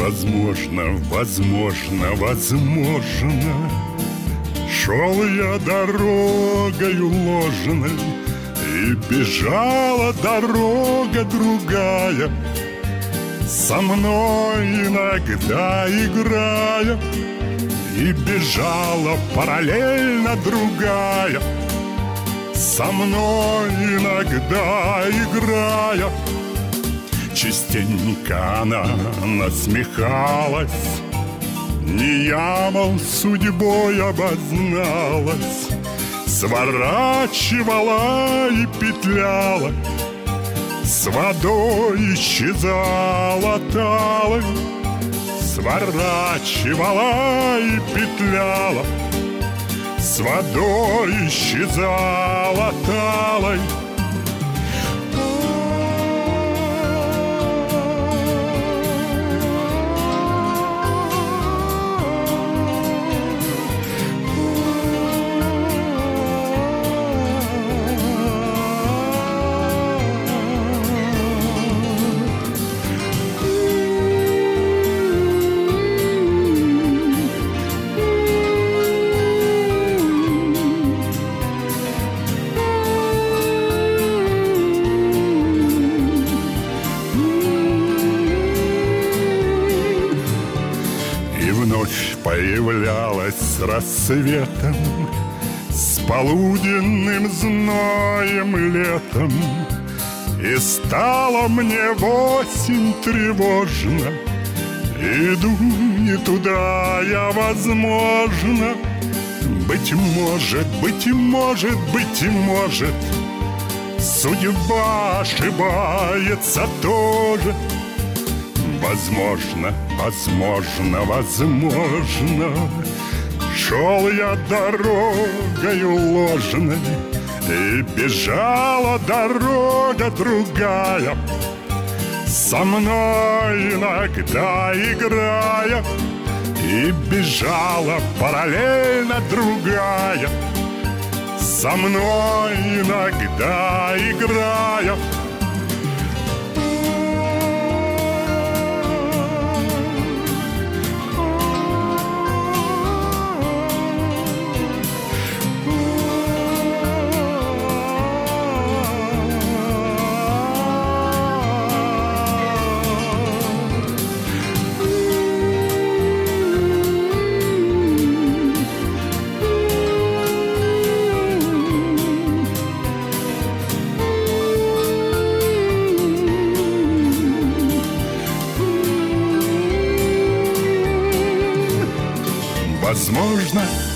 Возможно, возможно, возможно, шел я дорогою ложной, и бежала дорога другая, со мной иногда играя. И бежала параллельно другая, со мной иногда играя. Частенько она насмехалась, не я, мол, судьбой обозналась, сворачивала и петляла, с водой исчезала талой, сворачивала и петляла, с водой исчезала талой. Вновь появлялась с рассветом, с полуденным зноем летом, и стало мне в осень тревожно. Иду не туда я, возможно, быть может, быть может, быть может, судьба ошибается тоже. Возможно, возможно, возможно, шел я дорогою ложной, и бежала дорога другая, со мной иногда играя. И бежала параллельно другая, со мной иногда играя. Возможно,